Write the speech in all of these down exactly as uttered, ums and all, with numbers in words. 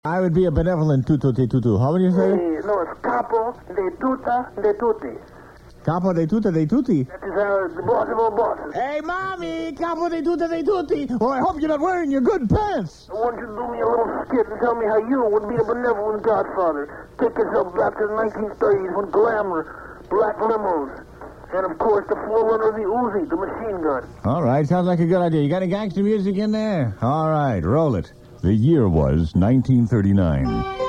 I would be a benevolent tutu te tutu. How would you say it? Hey, no, it's capo de tuta de tutti. Capo de tuta de tutti. That is uh, the boss of all bosses. Hey, Mommy, capo de tuta de tutti. Oh, I hope you're not wearing your good pants. I want you to do me a little skit and tell me how you would be a benevolent godfather. Take yourself back to the nineteen thirties when glamour, black limos, and, of course, the forerunner of the Uzi, the machine gun. All right, sounds like a good idea. You got any gangster music in there? All right, roll it. The year was nineteen thirty-nine.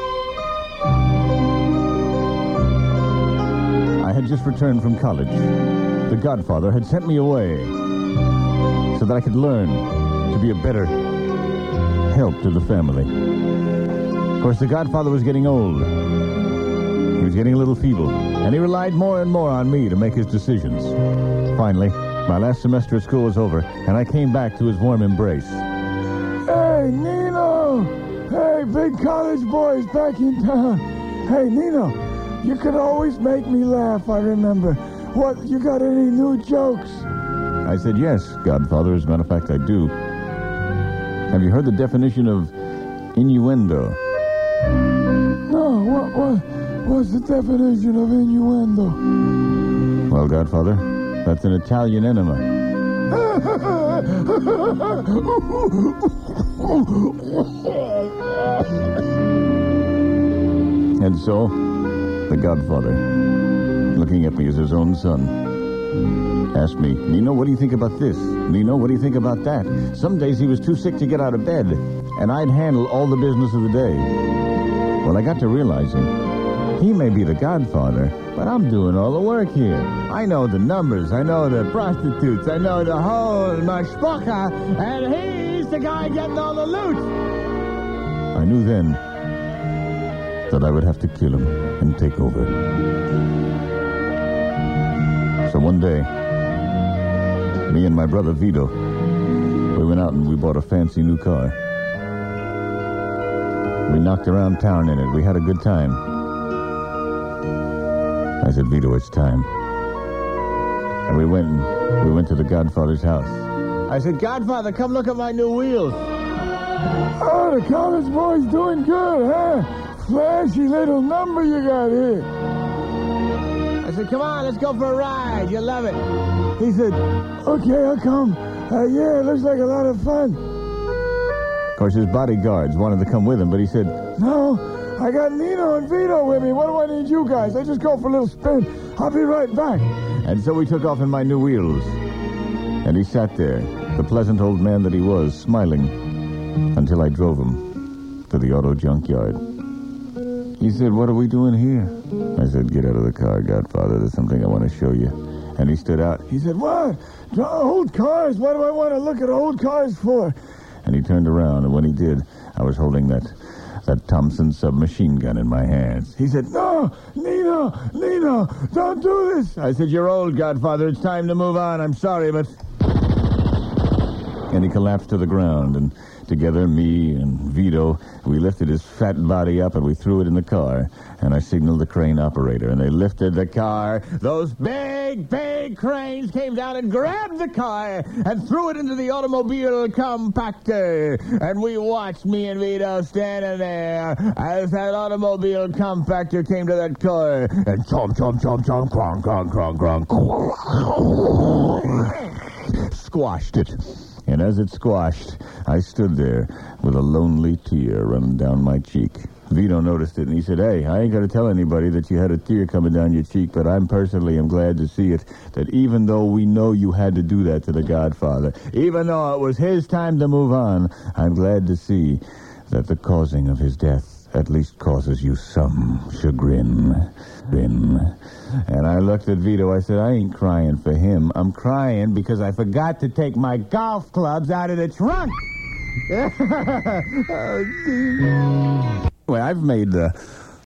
I had just returned from college. The Godfather had sent me away so that I could learn to be a better help to the family. Of course, the Godfather was getting old. He was getting a little feeble, and he relied more and more on me to make his decisions. Finally, my last semester at school was over, and I came back to his warm embrace. Hey, Nino! Hey, big college boys back in town. Hey, Nino, you could always make me laugh, I remember. What, you got any new jokes? I said, yes, Godfather. As a matter of fact, I do. Have you heard the definition of innuendo? No, what, what, what's the definition of innuendo? Well, Godfather, that's an Italian enema. And so, the Godfather, looking at me as his own son, asked me, Nino, what do you think about this? Nino, what do you think about that? Some days he was too sick to get out of bed, and I'd handle all the business of the day. Well, I got to realizing, he may be the Godfather, but I'm doing all the work here. I know the numbers, I know the prostitutes, I know the whole mashpoka, and he's the guy getting all the loot. I knew then that I would have to kill him and take over. So one day, me and my brother Vito, we went out and we bought a fancy new car. We knocked around town in it. We had a good time. I said, Vito, it's time. And we went and we went to the Godfather's house. I said, Godfather, come look at my new wheels. Oh, the college boy's doing good, huh? Flashy little number you got here. I said, come on, let's go for a ride. You'll love it. He said, okay, I'll come. Uh, yeah, it looks like a lot of fun. Of course, his bodyguards wanted to come with him, but he said, no, I got Nino and Vito with me. What do I need you guys? I just go for a little spin. I'll be right back. And so we took off in my new wheels. And he sat there, the pleasant old man that he was, smiling, until I drove him to the auto junkyard. He said, what are we doing here? I said, get out of the car, Godfather. There's something I want to show you. And he stood out. He said, what? Old cars? What do I want to look at old cars for? And he turned around, and when he did, I was holding that that Thompson submachine gun in my hands. He said, no, Nino, Nino, don't do this. I said, you're old, Godfather. It's time to move on. I'm sorry, but... And he collapsed to the ground, and together, me and Vito, we lifted his fat body up and we threw it in the car. And I signaled the crane operator, and they lifted the car. Those big, big cranes came down and grabbed the car and threw it into the automobile compactor. And we watched, me and Vito, standing there as that automobile compactor came to that car. And chomp, chomp, chomp, chomp, crong, crong, crong, crong. Squashed it. And as it squashed, I stood there with a lonely tear running down my cheek. Vito noticed it, and he said, hey, I ain't going to tell anybody that you had a tear coming down your cheek, but I'm personally am glad to see it, that even though we know you had to do that to the Godfather, even though it was his time to move on, I'm glad to see that the causing of his death at least causes you some chagrin. Chagrin. And I looked at Vito. I said, I ain't crying for him. I'm crying because I forgot to take my golf clubs out of the trunk. Oh, anyway, I've made uh,